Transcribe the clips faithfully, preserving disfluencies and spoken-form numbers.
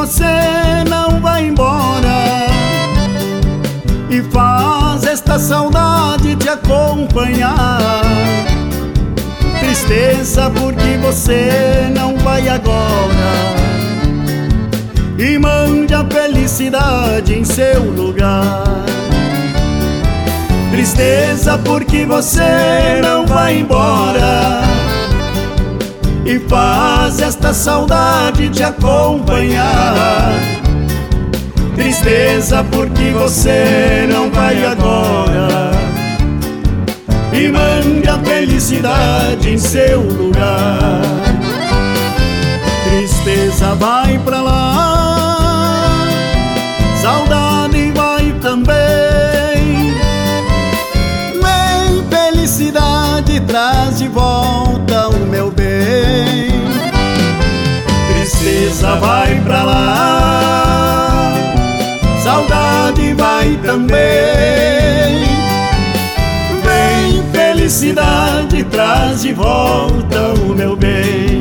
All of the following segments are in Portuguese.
você não vai embora e faz esta saudade te acompanhar. Tristeza porque você não vai agora e mande a felicidade em seu lugar. Tristeza porque você não vai embora e faz esta saudade te acompanhar. Tristeza porque você não vai agora e mande a felicidade em seu lugar. Tristeza vai pra lá, saudade vai também. Vem felicidade, traz de volta o meu bem. Tristeza vai pra lá, saudade vai também. Vem felicidade, traz de volta o meu bem.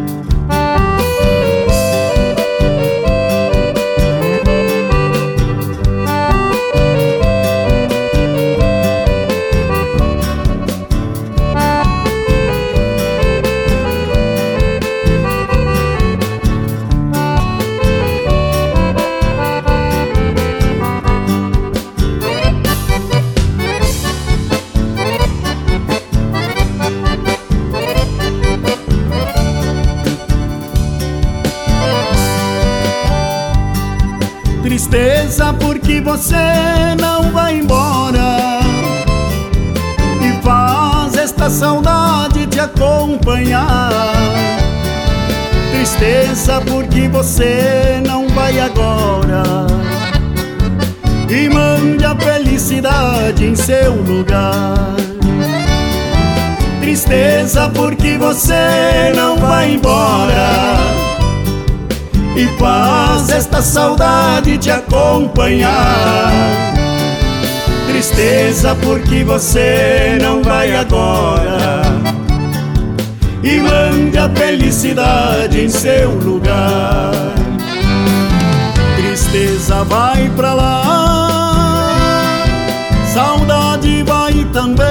Tristeza porque você não vai embora e faz esta saudade te acompanhar. Tristeza porque você não vai agora e mande a felicidade em seu lugar. Tristeza porque você não vai embora e faz esta saudade te acompanhar. Tristeza porque você não vai agora e mande a felicidade em seu lugar. Tristeza vai pra lá, saudade vai também.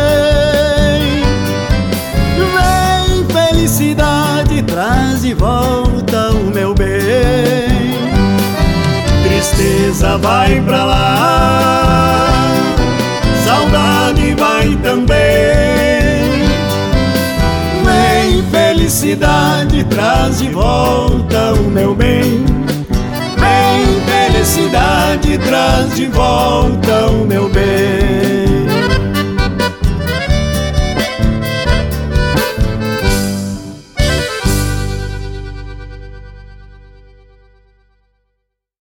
Vem felicidade, traz de volta o meu bem. Tristeza vai pra lá, saudade vai também. Vem felicidade, traz de volta o meu bem. Vem felicidade, traz de volta o meu bem.